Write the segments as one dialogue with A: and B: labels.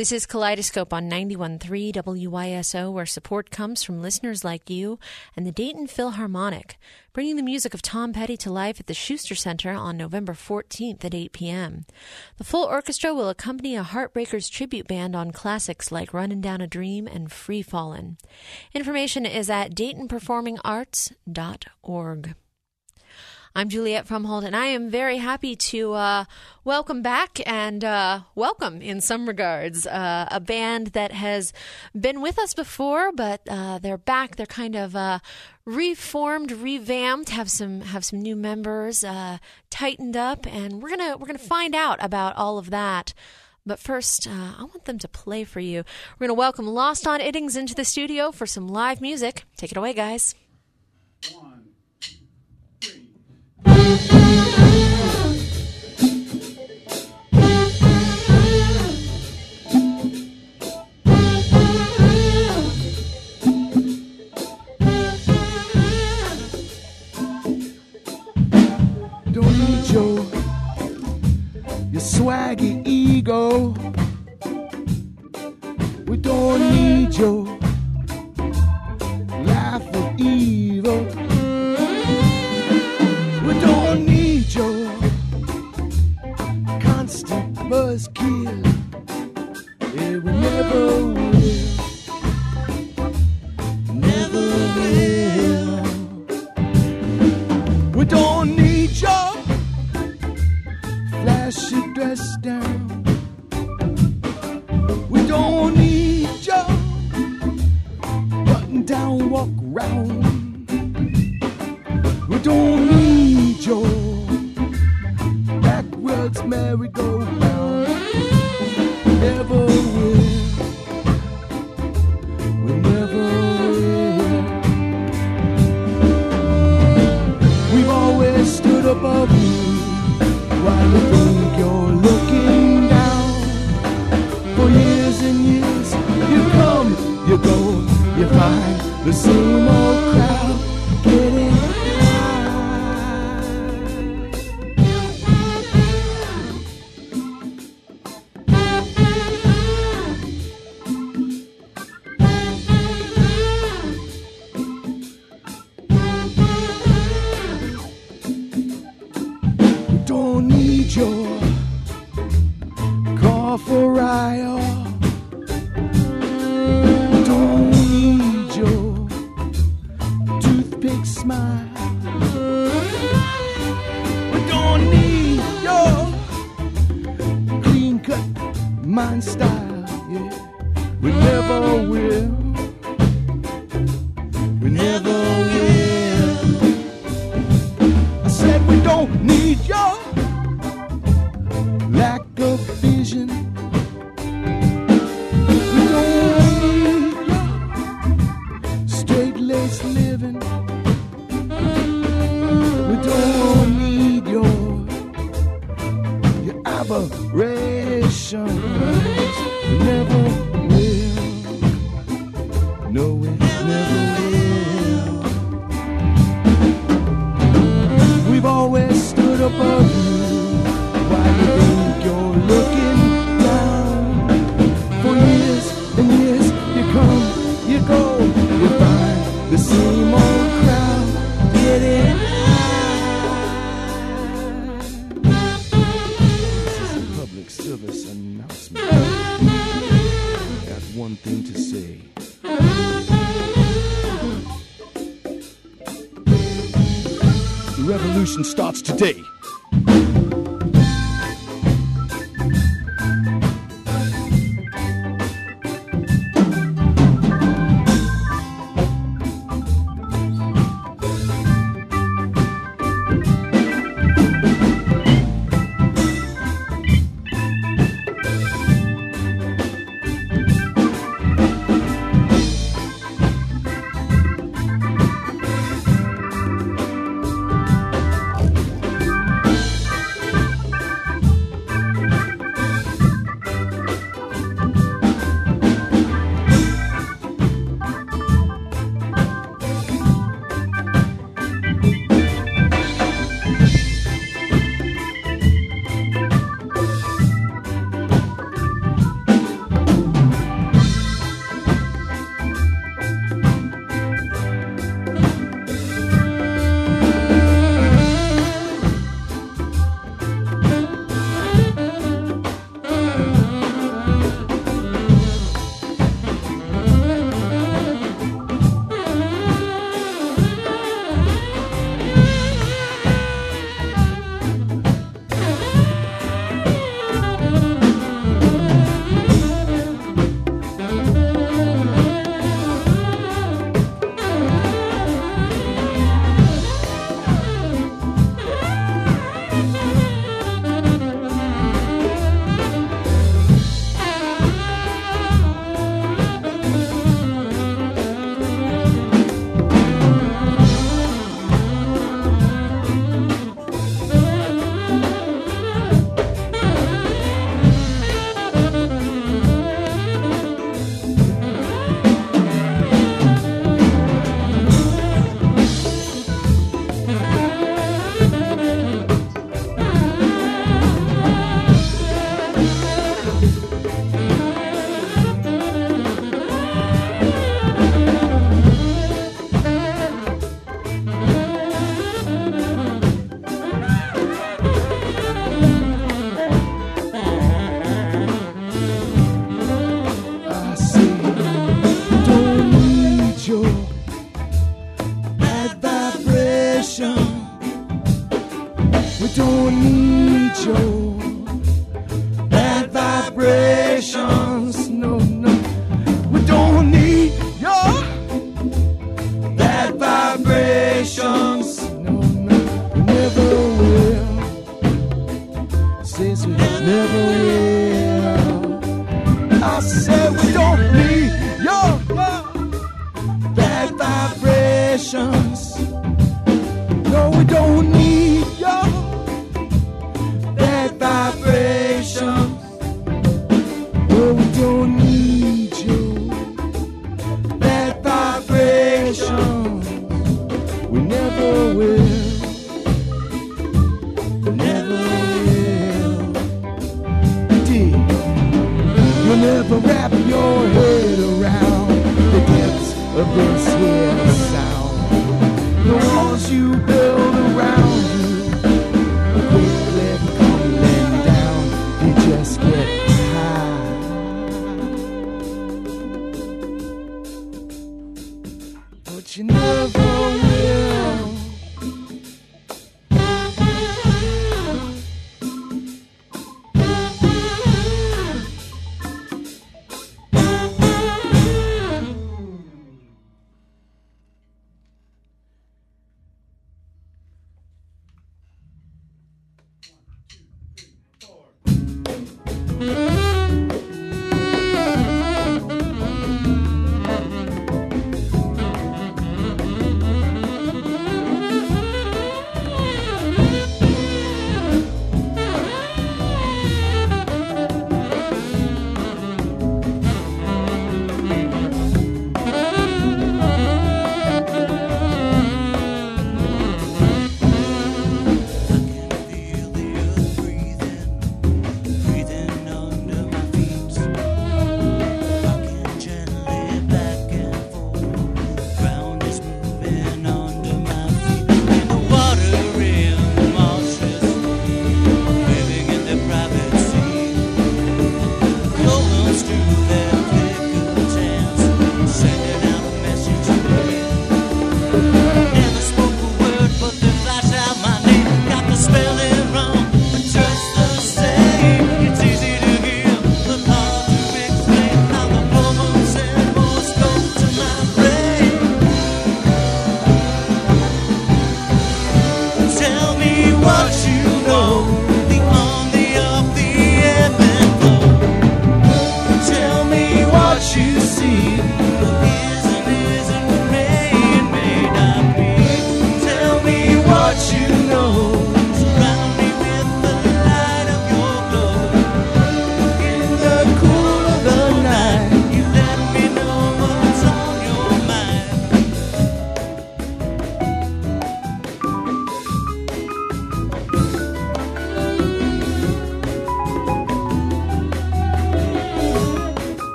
A: This is Kaleidoscope on 91.3 WYSO, where support comes from listeners like you and the Dayton Philharmonic, bringing the music of Tom Petty to life at the Schuster Center on November 14th at 8 p.m. The full orchestra will accompany a Heartbreakers tribute band on classics like Runnin' Down a Dream and Free Fallin'. Information is at DaytonPerformingArts.org. I'm Juliette Fromhold, and I am very happy to welcome back and welcome, in some regards, a band that has been with us before, but they're back. They're kind of reformed, revamped, have some new members, tightened up, and we're gonna find out about all of that. But first, I want them to play for you. We're gonna welcome Lost on Iddings into the studio for some live music. Take it away, guys.
B: Don't need your swaggy ego. We don't need your life of evil. We don't need your constant buzzkill. Yeah, we never will. Never will. We don't need your flashy dress down. We don't need your button down walk round. We don't need your backwards merry-go-round. Never will. We never will. We've always stood above you while you think you're looking down. For years and years, you come, you go, you find the same old crowd getting your call for riot. Don't need your toothpick smile. We don't need your clean cut mind style. Yeah, we never will. We never will. I said we don't need your lack of vision. We don't need your straight-laced living. We don't need your aberrations. We never will. No, we never will. We've always stood above you. Why do you think you're looking down? For years and years, you come, you go, you find the same old crowd getting This is a public service announcement. I got one thing to say. The revolution starts today. say we don't need your bad vibrations. No, we don't need your bad vibrations. No, we don't need your bad vibrations. We never will. Never will. Indeed, you'll never wrap your head around the depths of this here sound. The walls you build around you are quickly tumbling down. You just get high, but you never will.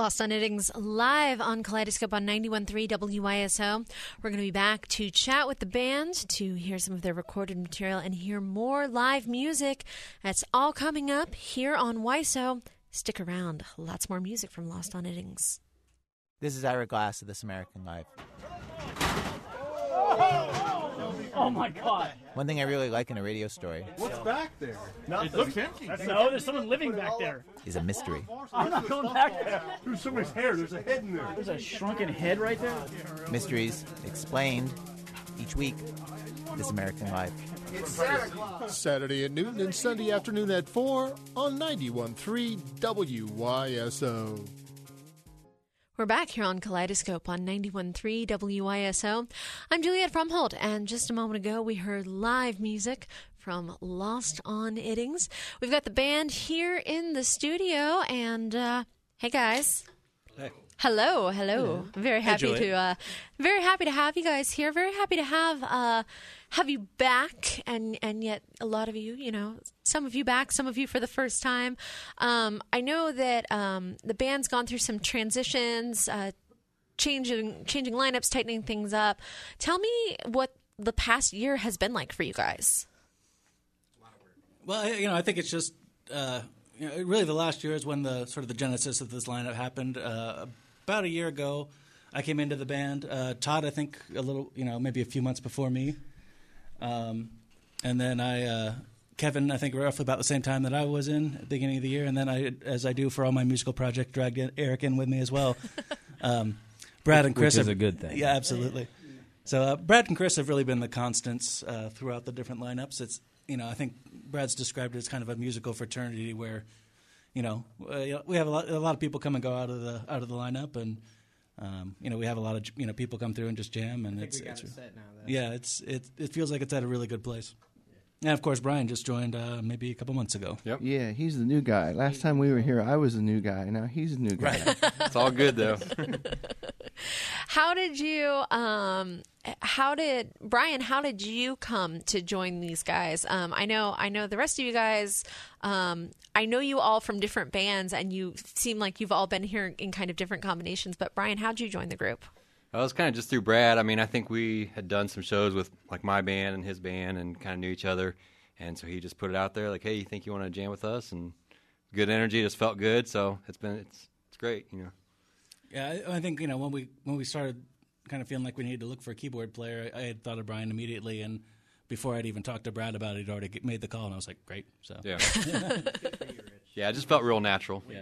A: Lost on Knitting's live on Kaleidoscope on 91.3 WYSO. We're going to be back to chat with the band, to hear some of their recorded material, and hear more live music. That's all coming up here on WYSO. Stick around. Lots more music from Lost on Knittings.
C: This is Ira Glass of This American Life.
D: Oh my God!
C: One thing I really like in a radio story
E: What's back there?
D: It looks empty. No, there's someone living back there.
C: is a mystery.
D: I'm not going back there.
E: There's somebody's hair. There's a head in there.
D: There's a shrunken head right there.
C: Mysteries explained each week. This American Life.
F: Saturday at noon and Sunday afternoon at 4 on 91.3 WYSO.
A: We're back here on Kaleidoscope on 91.3 WYSO. I'm Juliet Fromhold, and just a moment ago we heard live music from Lost on Knittings. We've got the band here in the studio, and hey guys.
G: Hey.
A: Hello. Very happy to have you guys here. Very happy to have you back, and yet a lot of you, some of you back, some of you for the first time. I know that the band's gone through some transitions, changing lineups, tightening things up. Tell me what the past year has been like for you guys.
G: Well, I think it's just really the last year is when the sort of the genesis of this lineup happened. About a year ago, I came into the band. Todd, I think, a little, maybe a few months before me. And then Kevin, I think, roughly about the same time that I was in at the beginning of the year. And then as I do for all my musical projects, dragged Eric in with me as well. Brad and Chris.
H: Which is a good thing.
G: Yeah, absolutely. So Brad and Chris have really been the constants throughout the different lineups. It's, I think Brad's described it as kind of a musical fraternity where, we have a lot of people come and go out of the lineup, and we have a lot of people come through and just jam, and it's
H: set now, though.
G: Yeah, it feels like it's at a really good place. And of course, Brian just joined maybe a couple months ago.
E: Yep.
B: Yeah, he's the new guy. Last time we were here, I was the new guy. Now he's the new guy.
G: Right.
E: It's all good though.
A: Brian, how did you come to join these guys? I know the rest of you guys, I know you all from different bands, and you seem like you've all been here in kind of different combinations, but Brian, how'd you join the group?
I: Well, it was kind of just through Brad. I mean, I think we had done some shows with like my band and his band and kind of knew each other, and so he just put it out there like, hey, you think you want to jam with us? And good energy, just felt good, so it's great,
G: Yeah, I think when we started kind of feeling like we needed to look for a keyboard player, I had thought of Brian immediately, and before I'd even talked to Brad about it, he'd already made the call, and I was like, great. So
I: yeah, yeah, it just felt real natural.
G: Yeah.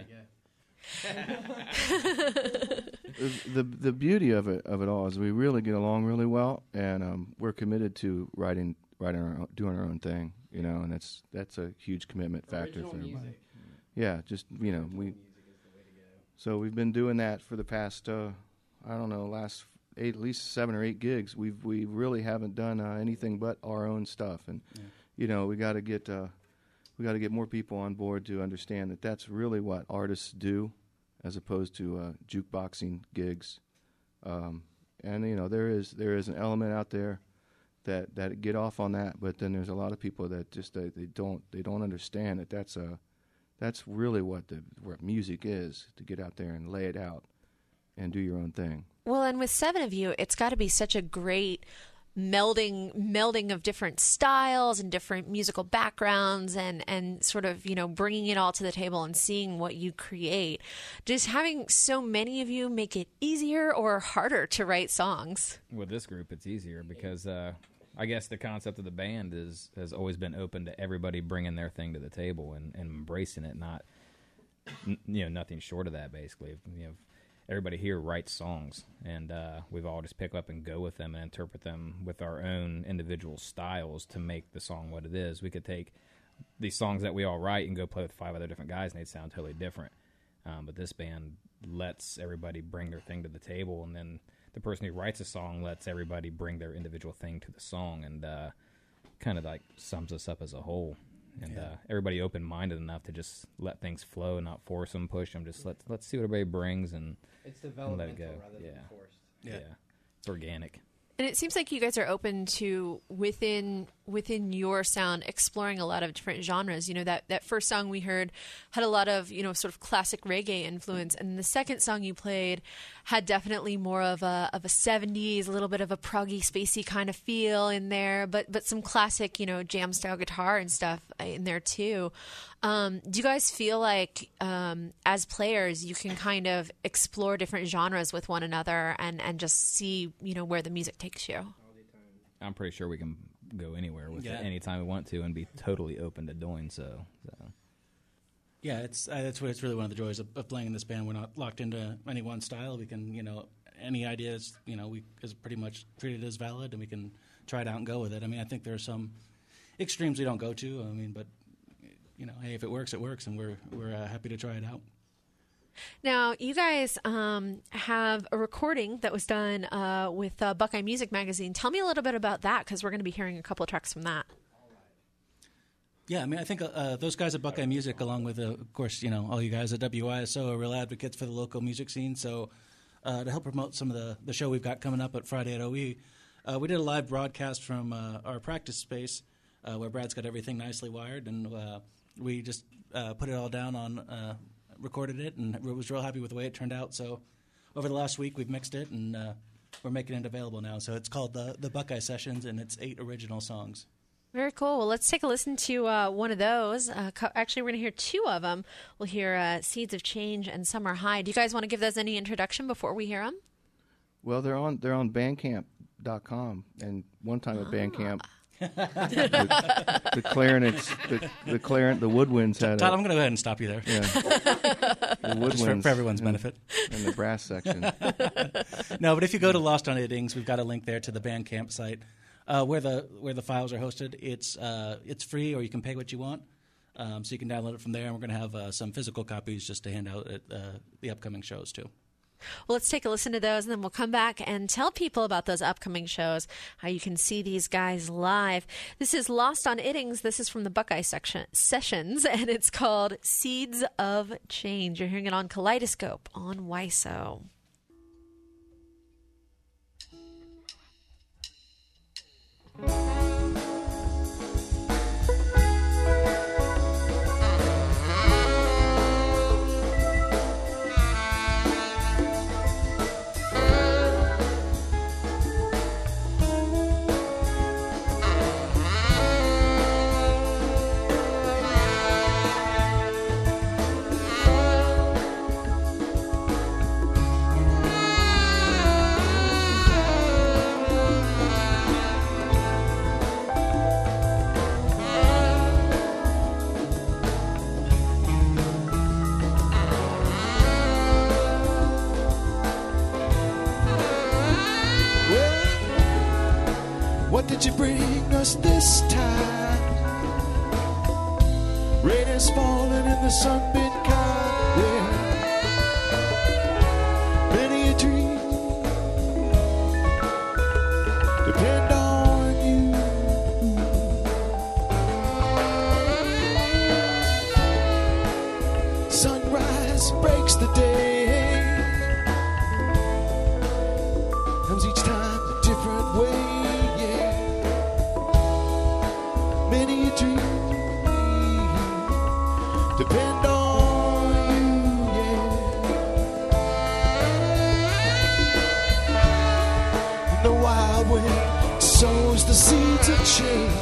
B: The beauty of it all is we really get along really well, and we're committed to doing our own thing, and that's a huge commitment factor for everybody.
H: Music.
B: Yeah, just So we've been doing that for the past last at least 7 or 8 gigs. We really haven't done anything but our own stuff, and we got to get more people on board to understand that that's really what artists do, as opposed to jukeboxing gigs. And there is an element out there that get off on that, but then there's a lot of people that just they don't understand that that's really what music is, to get out there and lay it out and do your own thing.
A: Well, and with 7 of you, it's got to be such a great melding of different styles and different musical backgrounds, and sort of bringing it all to the table and seeing what you create. Does having so many of you make it easier or harder to write songs?
H: With this group, it's easier because I guess the concept of the band has always been open to everybody bringing their thing to the table and embracing it, not nothing short of that. Basically, everybody here writes songs, and we've all just pick up and go with them and interpret them with our own individual styles to make the song what it is. We could take these songs that we all write and go play with 5 other different guys, and they'd sound totally different. But this band lets everybody bring their thing to the table, and then the person who writes a song lets everybody bring their individual thing to the song, and kind of like sums us up as a whole. And everybody open-minded enough to just let things flow, not force them, push them. Just let's see what everybody brings and
J: it's developmental
H: let it go.
J: rather than forced.
H: Yeah, it's organic.
A: And it seems like you guys are open to, within within your sound exploring a lot of different genres. You know, that first song we heard had a lot of, you know, sort of classic reggae influence, and the second song you played had definitely more of a 70s, a little bit of a proggy, spacey kind of feel in there, but some classic, you know, jam style guitar and stuff in there too. Do you guys feel like as players you can kind of explore different genres with one another and just see, you know, where the music takes you?
H: I'm pretty sure we can go anywhere with it anytime we want to and be totally open to doing so.
G: Yeah, it's really one of the joys of playing in this band. We're not locked into any one style. We can, you know, any ideas, you know, we is pretty much treated as valid, and we can try it out and go with it. I mean, I think there are some extremes we don't go to. I mean, but you know, hey, if it works, it works, and we're happy to try it out.
A: Now, you guys have a recording that was done with Buckeye Music Magazine. Tell me a little bit about that, because we're going to be hearing a couple of tracks from that.
G: Yeah, I mean, I think those guys at Buckeye Music, along with, of course, you know, all you guys at WYSO are real advocates for the local music scene. So to help promote some of the show we've got coming up at Friday at OE, we did a live broadcast from our practice space where Brad's got everything nicely wired, and we just put it all down on... recorded it, and was real happy with the way it turned out. So over the last week we've mixed it, and we're making it available now. So it's called the Buckeye Sessions, and it's 8 original songs.
A: Very cool. Well, let's take a listen to one of those. Actually, we're going to hear 2 of them. We'll hear Seeds of Change and Summer High. Do you guys want to give those any introduction before we hear them?
J: Well, they're on Bandcamp.com, and one time at Bandcamp, the clarinets, the woodwinds had
G: Todd, I'm going to go ahead and stop you there.
J: Yeah, the woodwinds
G: just for everyone's benefit,
J: and the brass section.
G: No, but if you go to Lost on Iddings, we've got a link there to the Bandcamp site where the files are hosted. It's free, or you can pay what you want, so you can download it from there. And we're going to have some physical copies just to hand out at the upcoming shows too.
A: Well, let's take a listen to those, and then we'll come back and tell people about those upcoming shows, how you can see these guys live. This is Lost on Iddings. This is from the Buckeye Sessions, and it's called Seeds of Change. You're hearing it on Kaleidoscope on WYSO.
B: What did you bring us this time? Rain is falling and the sun been kind. Yeah. Many a dream depend on you. Sunrise breaks the day. Comes each time a different way. Many a dream depend on you, yeah. And the wild wind sows the seeds of change.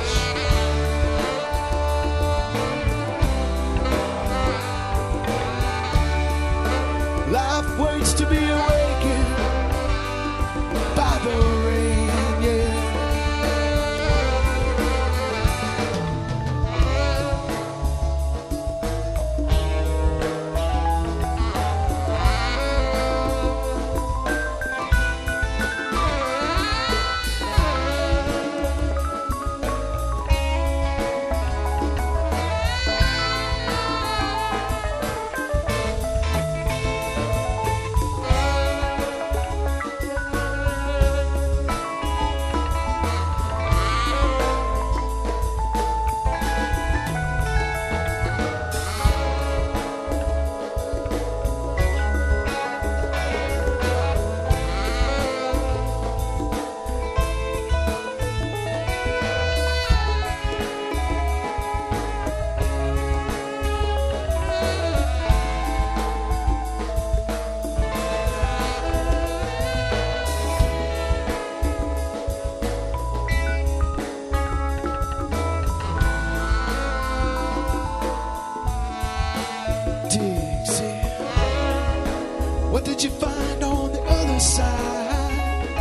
B: Life waits to be awakened by the rain, yeah. did you find on the other side?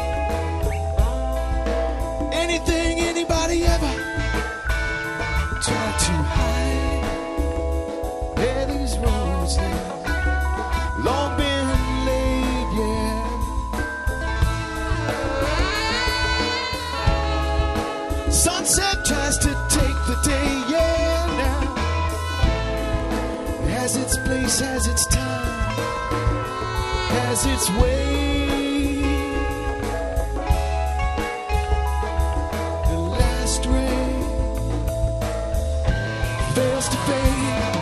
B: Anything anybody ever tried to hide? Yeah, these roads they've long been laid, yeah. Sunset tries to take the day, yeah, now. It has its place, has its time, has its way. The last ray fails to fade.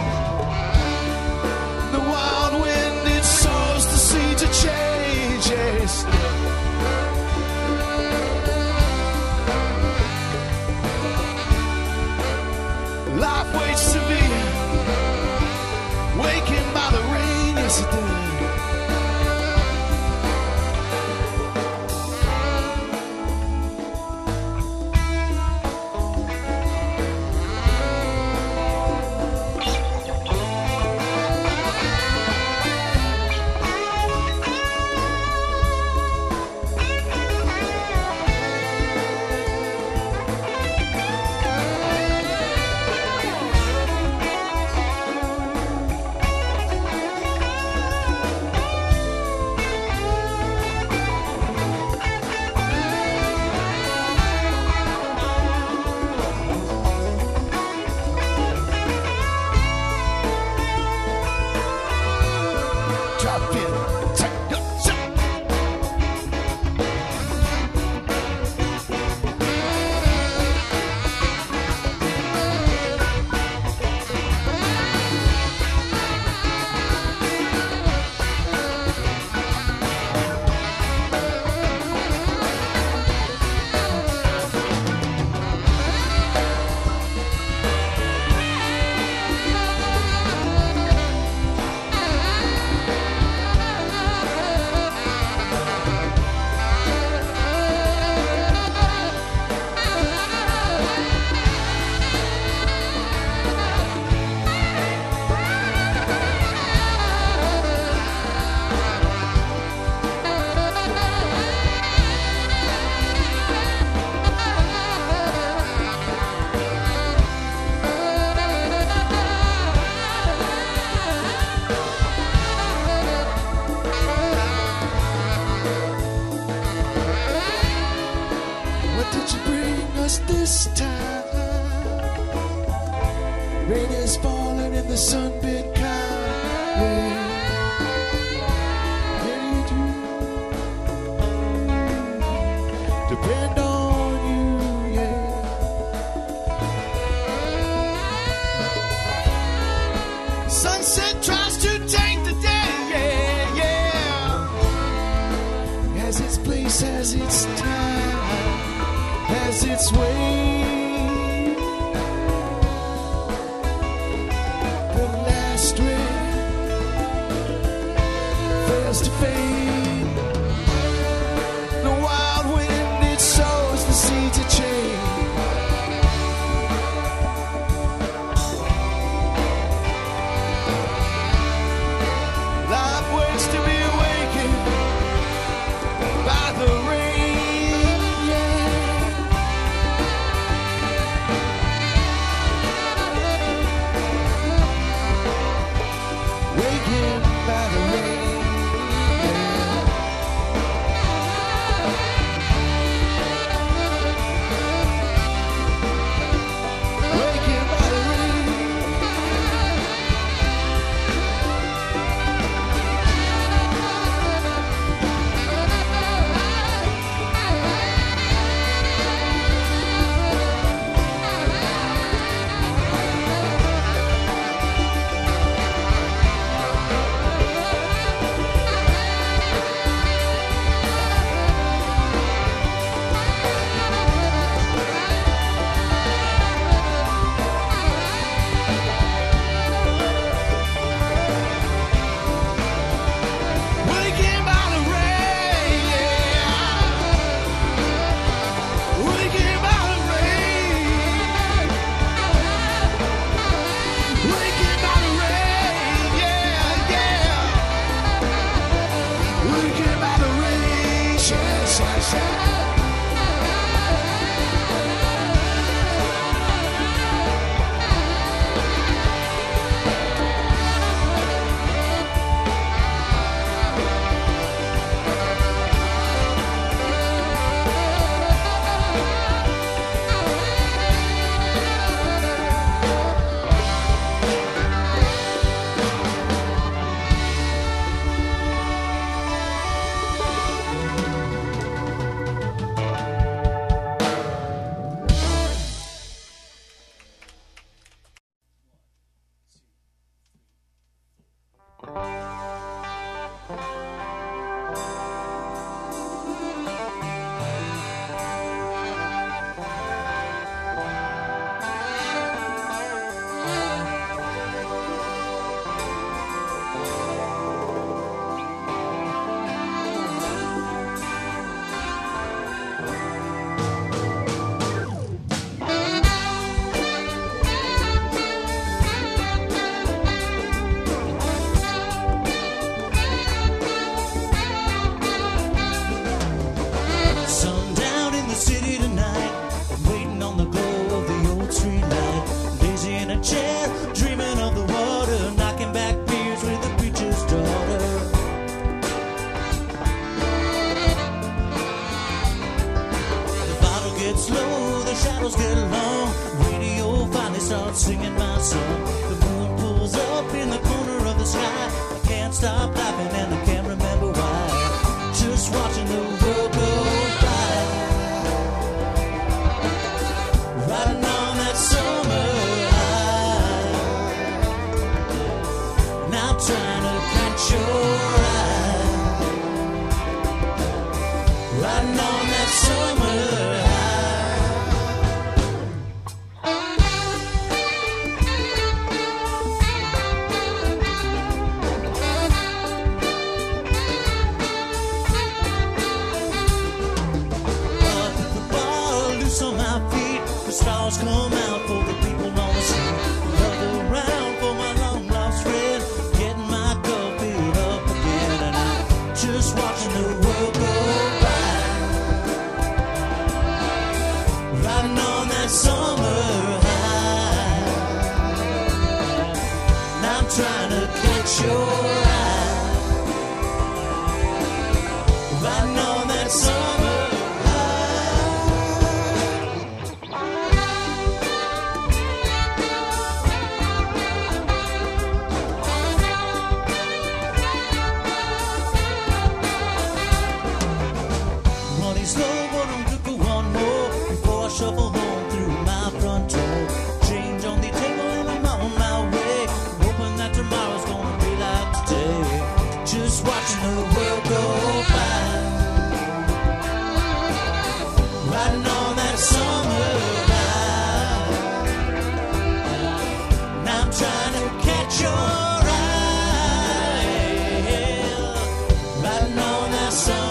B: The wild wind, it sows the seeds of change, yes. Life waits to be wakened by the rain, yes it does. Drop in, take a shot. What did you bring us this time? Rain is falling and the sun been kind. Yeah. Where did you depend on you? Yeah. Sunset tries to take the day. Yeah, yeah. Has its place, has its time, has its way. The last ray fails to fade. The wild wind, it sows the seeds of change. Life waits to be awakened by the rain, yeah.
K: the shadows get long, radio finally starts singing my song. The moon pulls up in the corner of the sky. I can't stop laughing and I can't remember why. Just watching the world go by. Riding on that summer high. Now I'm trying to catch your eye. Riding on that summer on my feet, the stars come out for the people on the street. Look around for my long lost friend, getting my cup filled up again, and I'm just watching the world go by. Riding on that summer high. Now I'm trying to catch your eye. Riding on that summer. Shuffle home through my front door. Change on the table and I'm on my way. Hoping that tomorrow's gonna be like today. Just watching the world go by. Riding on that summer high. Now I'm trying to catch your eye. Riding on that summer.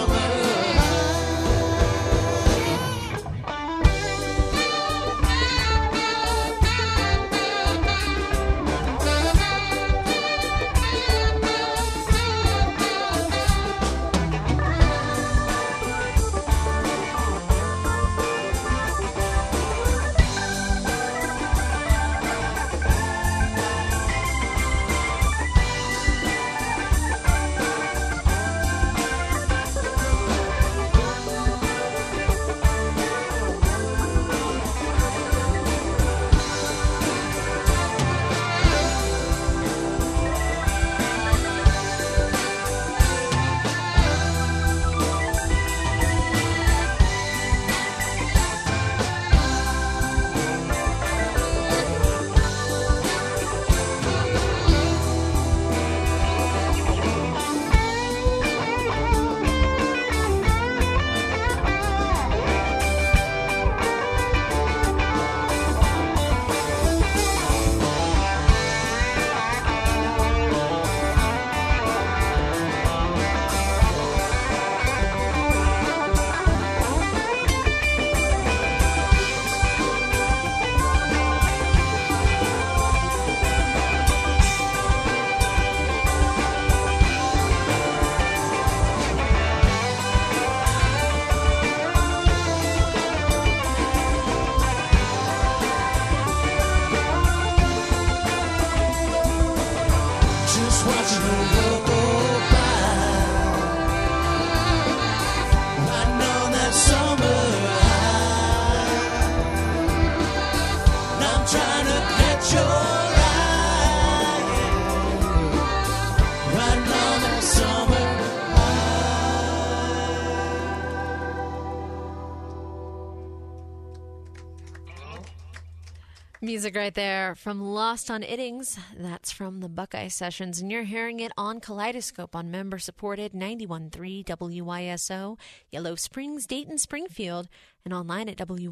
A: Music right there from Lost on Iddings. That's from the Buckeye Sessions, and you're hearing it on Kaleidoscope on member-supported 91.3 WYSO, Yellow Springs, Dayton, Springfield, and online at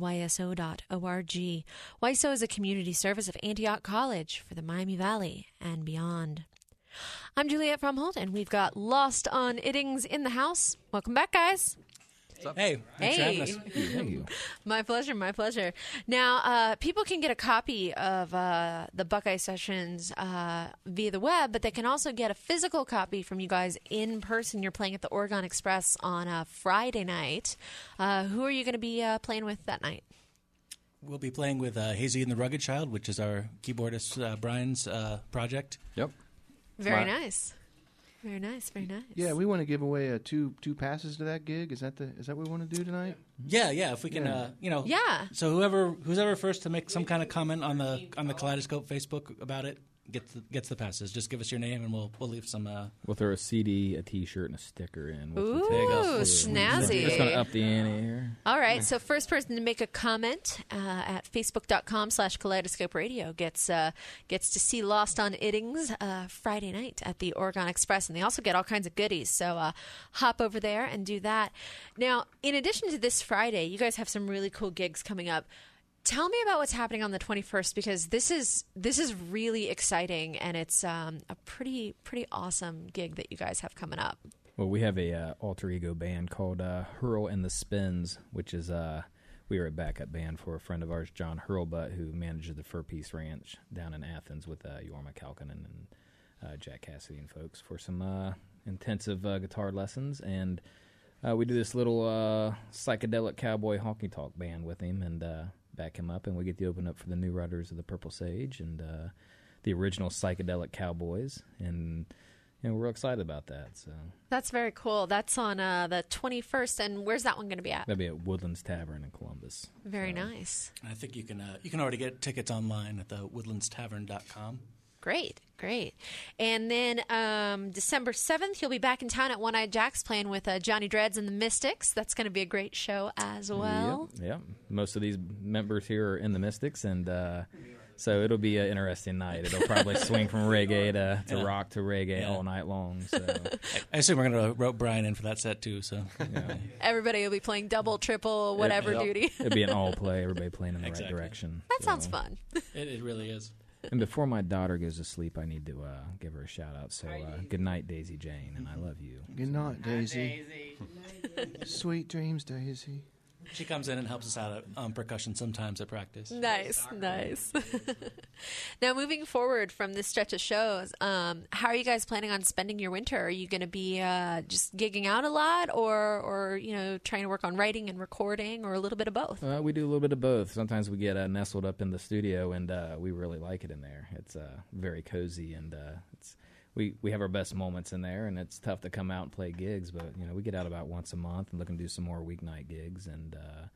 A: wyso.org. WYSO is a community service of Antioch College for the Miami Valley and beyond. I'm Juliet Fromhold, and we've got Lost on Iddings in the house. Welcome back, guys.
G: Hey, thanks for having us.
H: Thank you.
A: My pleasure, my pleasure. Now, people can get a copy of the Buckeye Sessions via the web, but they can also get a physical copy from you guys in person. You're playing at the Oregon Express on a Friday night. Who are you going to be playing with that night?
G: We'll be playing with Hazy and the Rugged Child, which is our keyboardist Brian's project.
I: Yep.
A: Very nice. Very nice. Very nice.
J: Yeah, we want to give away two passes to that gig. Is that what we want to do tonight?
G: Yeah. If we can,
A: Yeah.
G: So who's ever first to make some kind of comment on the Kaleidoscope Facebook about it gets the passes. Just give us your name and we'll leave some.
H: We'll throw a CD, a T-shirt, and a sticker in.
A: Ooh, snazzy.
H: Just going to up the ante here.
A: All right, so first person to make a comment at facebook.com/Kaleidoscope Radio gets to see Lost on Iddings Friday night at the Oregon Express, and they also get all kinds of goodies, so hop over there and do that. Now, in addition to this Friday, you guys have some really cool gigs coming up. Tell me about what's happening on the 21st, because this is really exciting, and it's a pretty awesome gig that you guys have coming up.
H: Well, we have a alter ego band called Hurl and the Spins, which is we are a backup band for a friend of ours, John Hurlbutt, who manages the Fur Peace Ranch down in Athens with Jorma Kalkinen and Jack Cassidy and folks for some intensive guitar lessons. And we do this little psychedelic cowboy honky tonk band with him and back him up, and we get to open up for the New Riders of the Purple Sage and the original Psychedelic Cowboys, and we're real excited about that. So
A: that's very cool. That's on the 21st, and where's that one going to be at?
H: That'll be at Woodlands Tavern in Columbus.
A: Very nice.
G: I think you can already get tickets online at the woodlandstavern.com.
A: Great. And then December 7th, you'll be back in town at One Eyed Jack's playing with Johnny Dreads and the Mystics. That's going to be a great show as well.
H: Yep. Most of these members here are in the Mystics, and so it'll be an interesting night. It'll probably swing from reggae to rock to reggae all night long. So
G: I assume we're going to rope Brian in for that set too. So
A: everybody will be playing double, triple, whatever duty.
H: It'll be an all play. Everybody playing in the right direction.
A: That sounds fun.
G: It really is.
H: And before my daughter goes to sleep, I need to give her a shout-out. So good night, Daisy Jane, and I love you.
J: Good night, Daisy. Sweet dreams, Daisy.
G: She comes in and helps us out on percussion sometimes at practice.
A: Nice. Now, moving forward from this stretch of shows, how are you guys planning on spending your winter? Are you going to be just gigging out a lot, or trying to work on writing and recording, or a little bit of both?
H: We do a little bit of both. Sometimes we get nestled up in the studio, and we really like it in there. It's very cozy, and we have our best moments in there, and it's tough to come out and play gigs, but we get out about once a month and looking to do some more weeknight gigs. And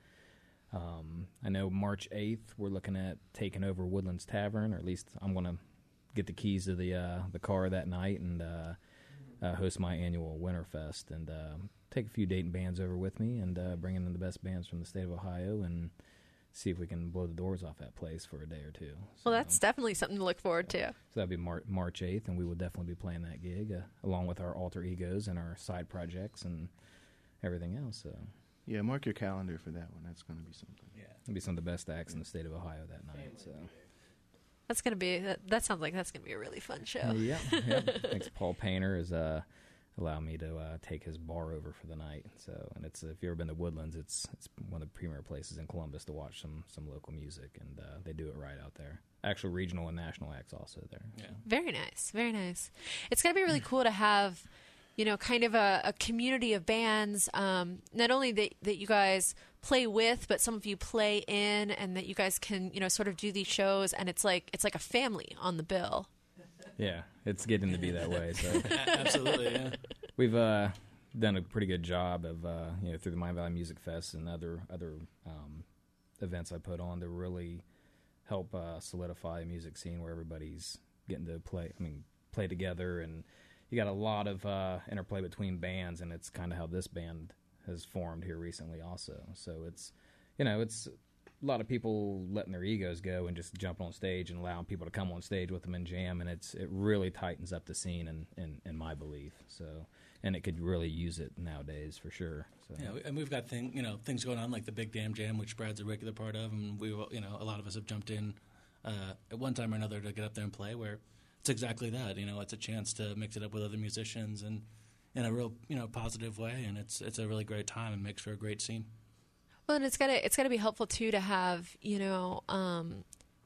H: I know March 8th we're looking at taking over Woodlands Tavern, or at least I'm going to get the keys to the car that night and host my annual Winterfest and take a few Dayton bands over with me and bring in the best bands from the state of Ohio and see if we can blow the doors off that place for a day or two.
A: So, well, that's definitely something to look forward to.
H: So that'll be March 8th, and we will definitely be playing that gig along with our alter egos and our side projects and everything else. So
J: yeah, mark your calendar for that one. That's going to be something.
H: Yeah, it'll be some of the best acts in the state of Ohio that night. So
A: that's going to be. That sounds like that's going to be a really fun show.
H: Yeah. Thanks, Paul Painter is allowed me to take his bar over for the night. So, and it's if you've ever been to Woodlands, it's one of the premier places in Columbus to watch some local music, and they do it right out there. Actual regional and national acts also there.
G: Yeah.
A: Very nice. It's going to be really cool to have, kind of a community of bands, not only that you guys play with, but some of you play in, and that you guys can, sort of do these shows, and it's like a family on the bill.
H: Yeah, it's getting to be that way. So
G: absolutely, yeah.
H: We've done a pretty good job of through the Mind Valley Music Fest and other events I put on to really help solidify a music scene where everybody's getting to play together, and you got a lot of interplay between bands, and it's kind of how this band has formed here recently also. So it's a lot of people letting their egos go and just jumping on stage and allowing people to come on stage with them and jam, and it really tightens up the scene in my belief. So, and it could really use it nowadays for sure. So.
G: Yeah, and we've got things going on like the Big Damn Jam, which Brad's a regular part of, and we a lot of us have jumped in at one time or another to get up there and play. Where it's exactly that. It's a chance to mix it up with other musicians and in a real positive way, and it's a really great time and makes for a great scene.
A: Well, and it's gotta be helpful too to have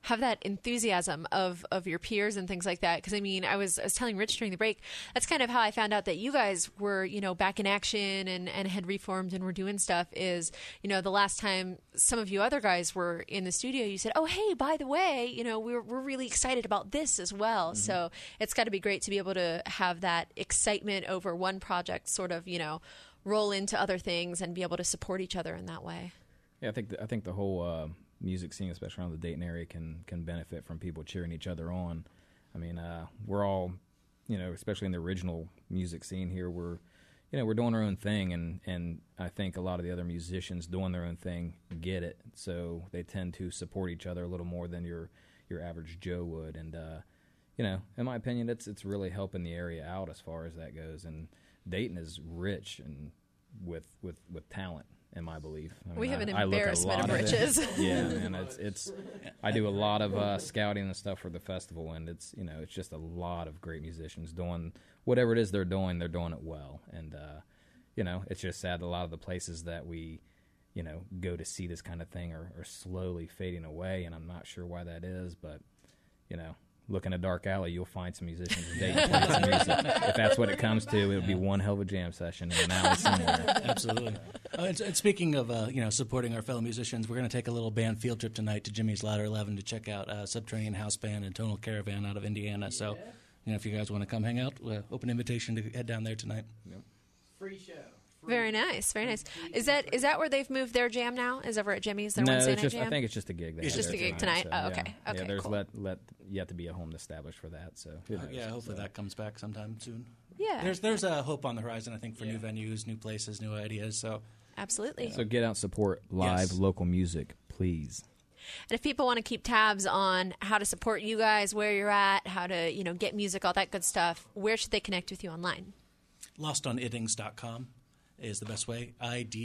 A: have that enthusiasm of your peers and things like that. Because I mean, I was telling Rich during the break, that's kind of how I found out that you guys were, you know, back in action and had reformed and were doing stuff. Is, you know, the last time some of you other guys were in the studio, you said, "Oh, hey, by the way, you know, we're really excited about this as well." Mm-hmm. So it's got to be great to be able to have that excitement over one project, sort of, you know, roll into other things and be able to support each other in that way.
H: Yeah, I think the whole music scene, especially around the Dayton area, can benefit from people cheering each other on. I mean, we're all, you know, especially in the original music scene here, we're doing our own thing, and I think a lot of the other musicians doing their own thing get it, so they tend to support each other a little more than your average Joe would, and you know, in my opinion, it's really helping the area out as far as that goes, and Dayton is rich and with talent, in my belief. I mean,
A: we have an embarrassment of riches.
H: Yeah, and it's. I do a lot of scouting and stuff for the festival, and it's just a lot of great musicians doing whatever it is they're doing it well, and you know, it's just sad that a lot of the places that we, you know, go to see this kind of thing are slowly fading away, and I'm not sure why that is, but you know. Look in a dark alley, you'll find some musicians playing some music. If that's what it comes to, it'll be one hell of a jam session in an alley somewhere.
G: Absolutely. And speaking of you know, supporting our fellow musicians, we're going to take a little band field trip tonight to Jimmy's Ladder 11 to check out Subterranean House Band and Tonal Caravan out of Indiana. So, you know, if you guys want to come hang out, open invitation to head down there tonight. Yep.
L: Free show.
A: Very nice, very nice. Is that where they've moved their jam now? Is over at Jimmy's? Their
H: no,
A: Wednesday
H: it's
A: night
H: just.
A: jam?
H: I think it's just a gig.
A: It's just a gig tonight.
H: So,
A: oh, okay.
H: Yeah.
A: Okay.
H: Yeah, there's
A: cool.
H: yet to be a home established for that. So
G: yeah, hopefully that comes back sometime soon.
A: Yeah.
G: There's a hope on the horizon, I think, for new venues, new places, new ideas. So
A: absolutely.
H: So get out and support live local music, please.
A: And if people want to keep tabs on how to support you guys, where you're at, how to, you know, get music, all that good stuff, where should they connect with you online?
G: LostOnIddings.com is the best way.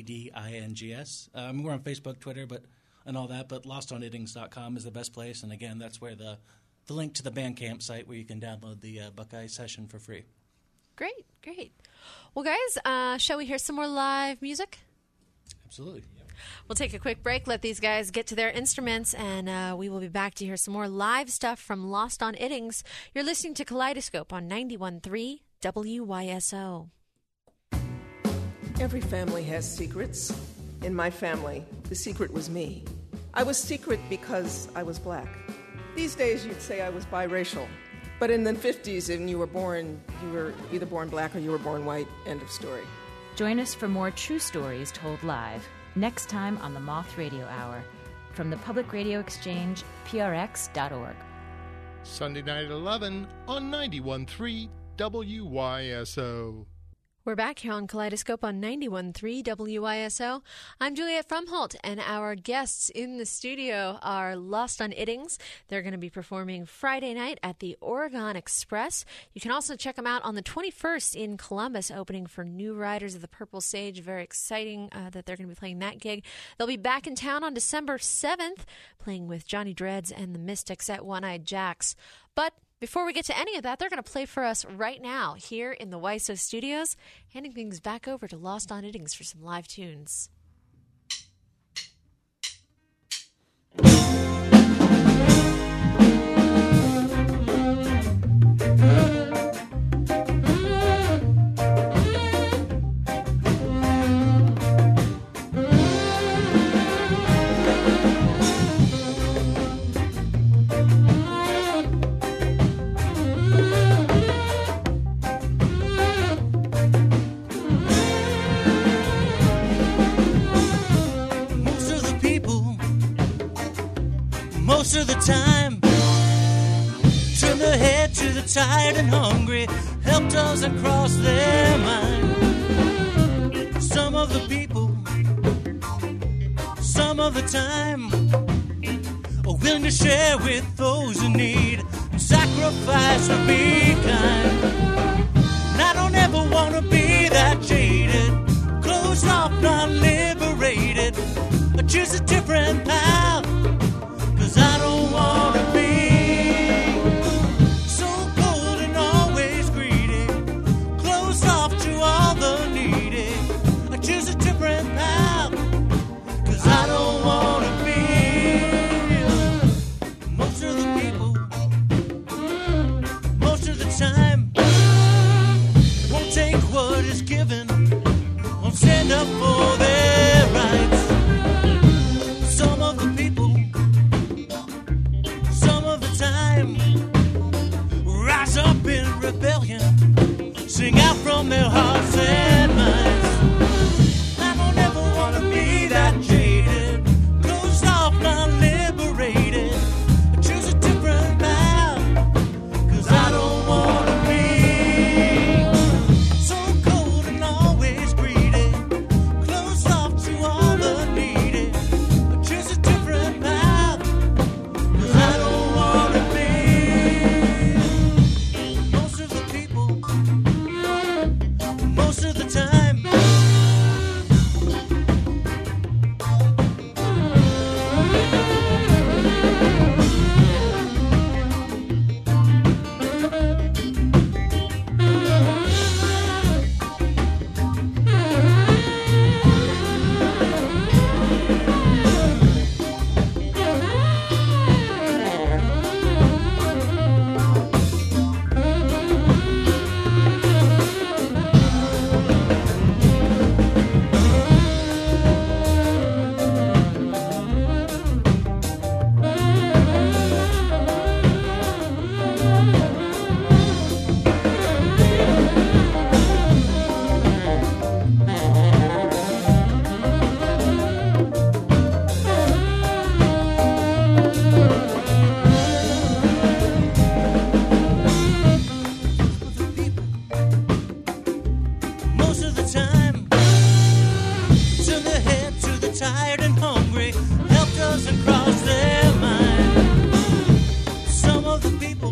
G: IDDINGS. We're on Facebook, Twitter, and all that, but LostOnIddings.com is the best place. And again, that's where the link to the Bandcamp site where you can download the Buckeye session for free.
A: Great. Well, guys, shall we hear some more live music?
G: Absolutely.
A: We'll take a quick break, let these guys get to their instruments, and we will be back to hear some more live stuff from Lost on Iddings. You're listening to Kaleidoscope on 91.3 WYSO.
L: Every family has secrets. In my family, the secret was me. I was secret because I was black. These days, you'd say I was biracial. But in the 50s, when you were either born black or you were born white. End of story.
M: Join us for more true stories told live, next time on the Moth Radio Hour. From the Public Radio Exchange, prx.org.
F: Sunday night at 11 on 91.3 WYSO.
A: We're back here on Kaleidoscope on 91.3 WYSO. I'm Juliet Fromholt, and our guests in the studio are Lost on Iddings. They're going to be performing Friday night at the Oregon Express. You can also check them out on the 21st in Columbus, opening for New Riders of the Purple Sage. Very exciting that they're going to be playing that gig. They'll be back in town on December 7th, playing with Johnny Dreads and the Mystics at One-Eyed Jacks. But before we get to any of that, they're going to play for us right now here in the WYSO studios, handing things back over to Lost on Iddings for some live tunes.
K: Most of the time, turn their head to the tired and hungry, help doesn't cross their mind. Some of the people, some of the time, are willing to share with those in need, sacrifice or be kind. And I don't ever want to be that jaded, closed off, not liberated. I choose a different path. 'Cause I don't want to be so cold and always greedy, closed off to all the needy. I choose a different path. 'Cause I don't want to be most racing across their mind. Some of the people,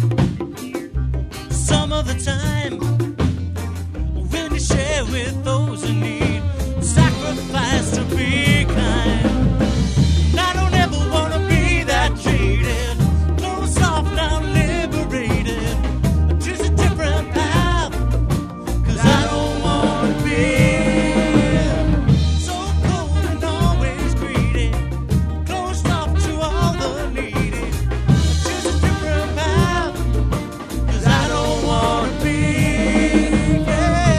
K: some of the time, willing to share with those in need, sacrifice to be kind. And I don't ever want to be that jaded, closed off, now liberated. Choose a different path, 'cause I don't want to be so cold and always greedy, closed off to all the needy. Choose a different path, 'cause I don't want to be, yeah.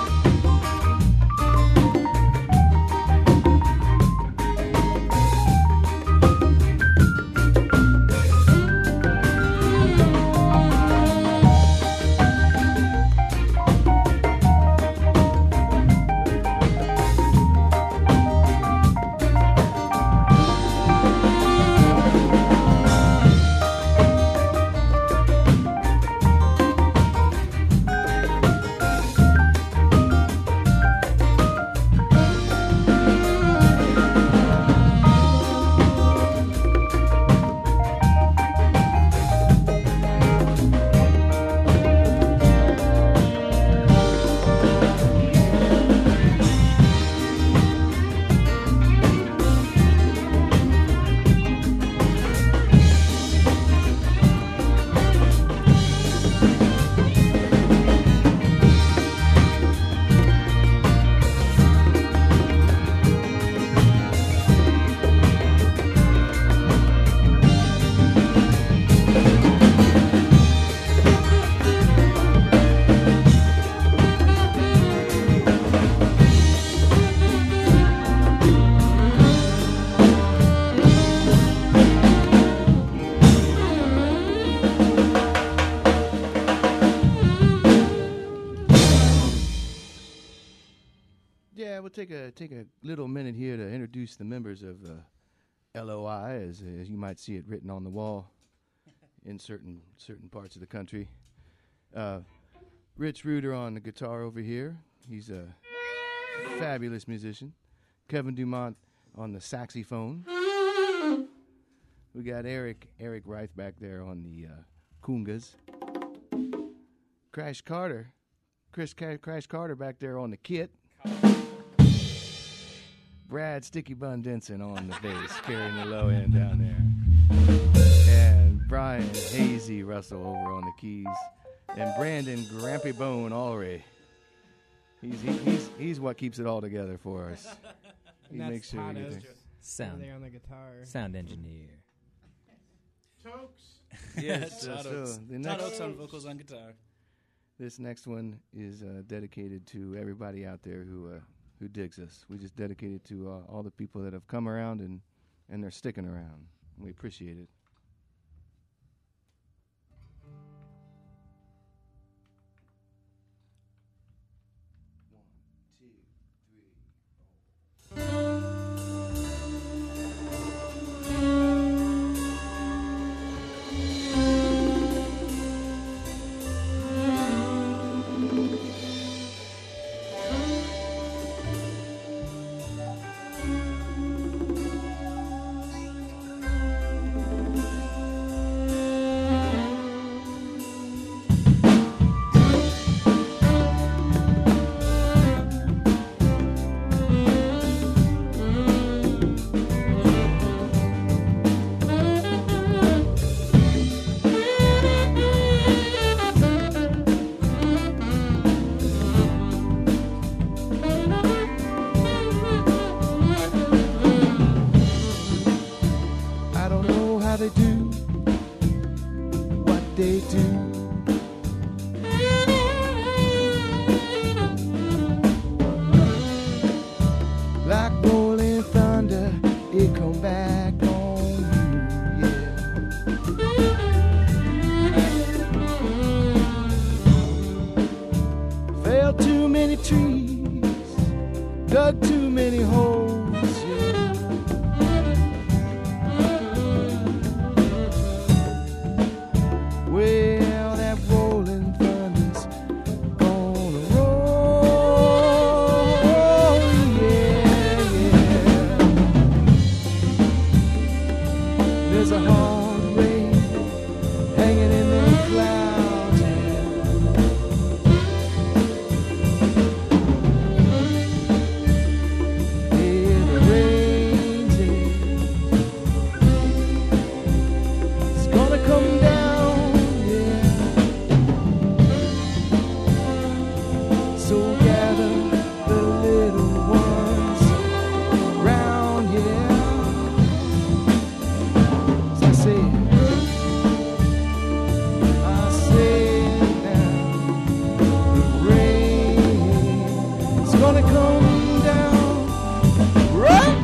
J: Yeah, we'll take a little minute here to introduce the members of LOI, as you might see it written on the wall in certain parts of the country. Rich Reuter on the guitar over here. He's a fabulous musician. Kevin Dumont on the saxophone. We got Eric Reith back there on the congas. Crash Carter back there on the kit. Brad Sticky Bun Denson on the bass, carrying the low end down there. And Brian Hazy Russell over on the keys. And Brandon Grampy Bone Alray. He's what keeps it all together for us. He makes sure everything.
H: Sound
N: there on the guitar.
H: Sound engineer.
N: Tokes.
J: Yes,
G: Todd Oaks. Todd Oaks on vocals on guitar.
J: This next one is dedicated to everybody out there who digs us. We just dedicate it to all the people that have come around and they're sticking around. We appreciate it.
B: there's a hard rain hanging in the clouds. Yeah, the rain's it's gonna come down, yeah. So gather the little ones round, yeah. As I say now, the rain's gonna come down, right?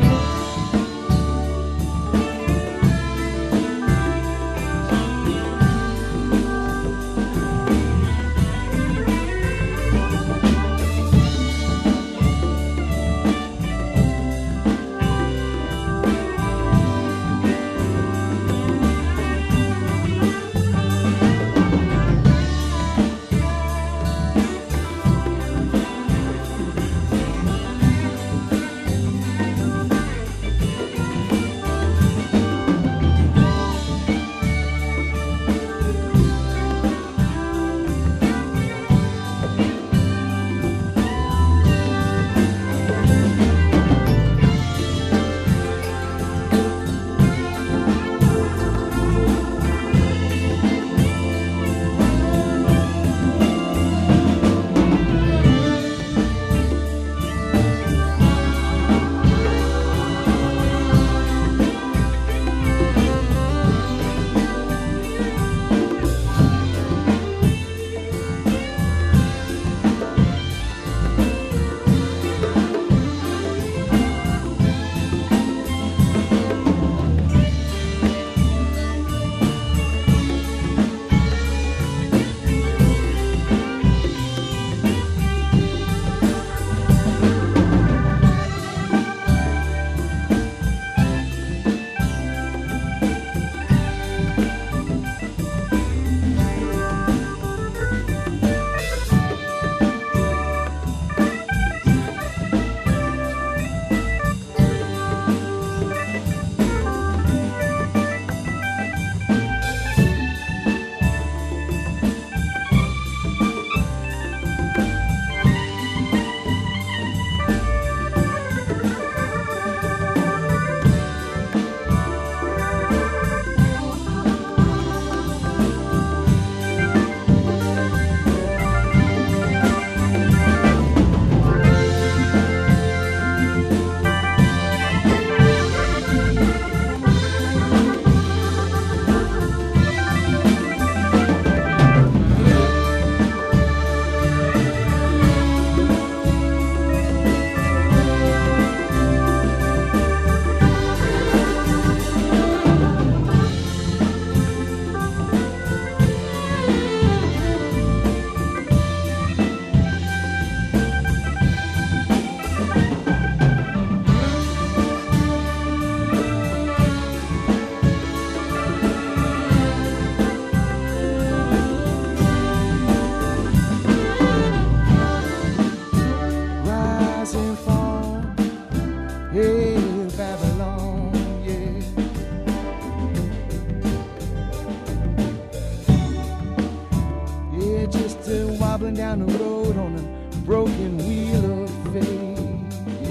B: Down the road on a broken wheel of fate.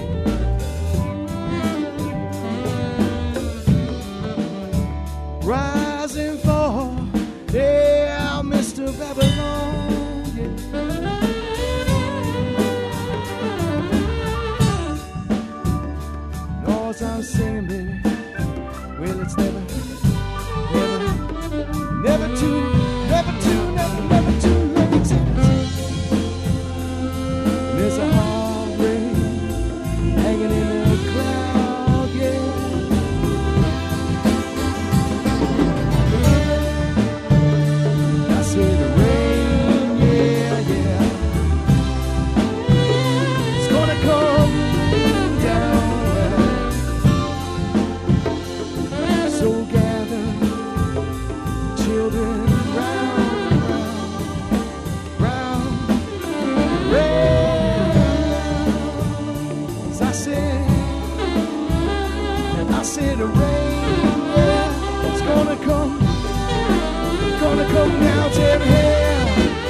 B: Rise and fall, yeah, Mr. Babylon. Yeah. All I'm singing, baby, well, it's never too late. There's a hard rain hanging in the cloud, yeah. I see the rain, yeah, yeah. It's gonna come down. So gather, children, round, rain. I said the rain, yeah. It's gonna come down to hell.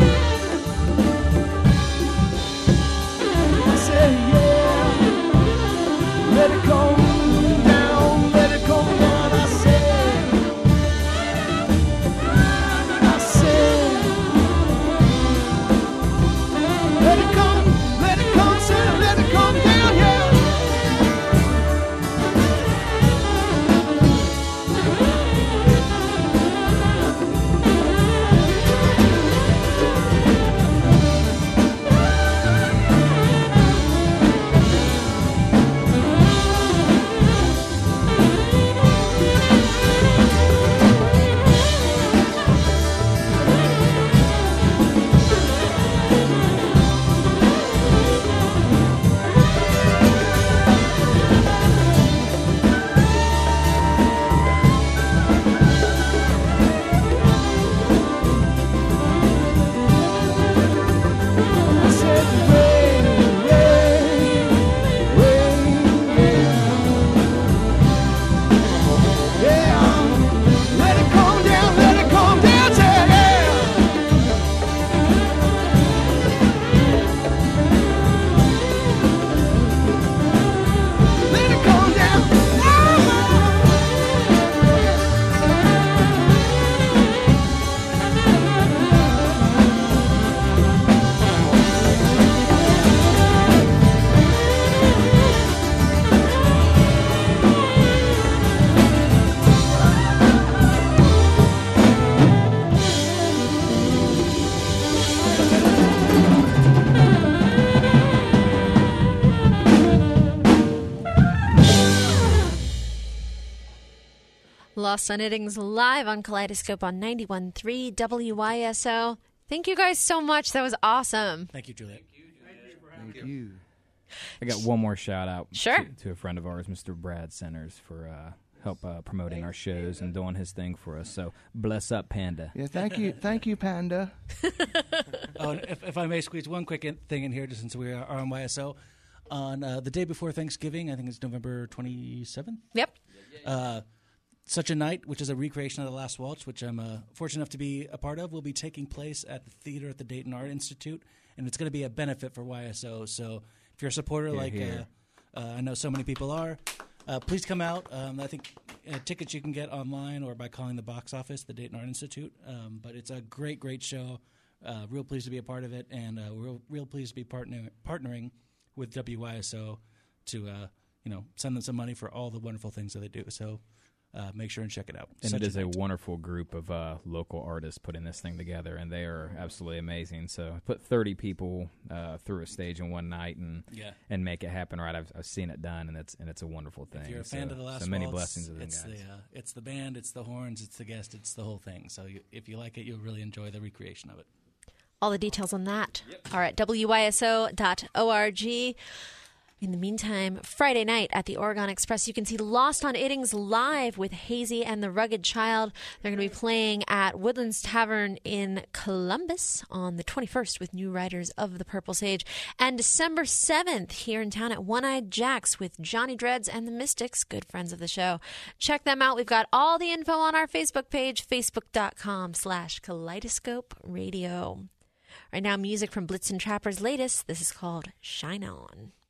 B: I said, yeah, let it come down, let it come down. I said, let it come, said, let it come down, yeah.
A: Lost on Iddings live on Kaleidoscope on 91.3 WYSO. Thank you guys so much. That was awesome.
G: Thank you, Juliet.
J: Thank you.
H: I got one more shout out
A: Sure.
H: to a friend of ours, Mr. Brad Centers, for help promoting our shows and doing his thing for us. So bless up, Panda.
J: Yeah, thank you, Panda.
G: Oh, and if I may squeeze one quick thing in here, just since we are on YSO, on the day before Thanksgiving, I think it's November 27th.
A: Yep.
G: Such a Night, which is a recreation of The Last Waltz, which I'm fortunate enough to be a part of, will be taking place at the theater at the Dayton Art Institute, and it's going to be a benefit for YSO. So if you're a supporter I know so many people are, please come out. I think tickets you can get online or by calling the box office, the Dayton Art Institute. But it's a great, great show. Real pleased to be a part of it, and real pleased to be partnering with WYSO to send them some money for all the wonderful things that they do. So make sure and check it out.
H: And it is a wonderful group of local artists putting this thing together, and they are absolutely amazing. So put 30 people through a stage in one night and make it happen right. I've seen it done, and it's a wonderful thing.
G: If you're a fan of The Last
H: so many
G: Waltz,
H: blessings of them
G: it's
H: guys.
G: it's the band, it's the horns, it's the guest, it's the whole thing. So if you like it, you'll really enjoy the recreation of it.
A: All the details on that are at wyso.org. In the meantime, Friday night at the Oregon Express, you can see Lost on Iddings live with Hazy and the Rugged Child. They're going to be playing at Woodlands Tavern in Columbus on the 21st with New Riders of the Purple Sage. And December 7th here in town at One-Eyed Jacks with Johnny Dreads and the Mystics, good friends of the show. Check them out. We've got all the info on our Facebook page, facebook.com/Kaleidoscope Radio. Right now, music from Blitzen Trapper's latest. This is called Shine On.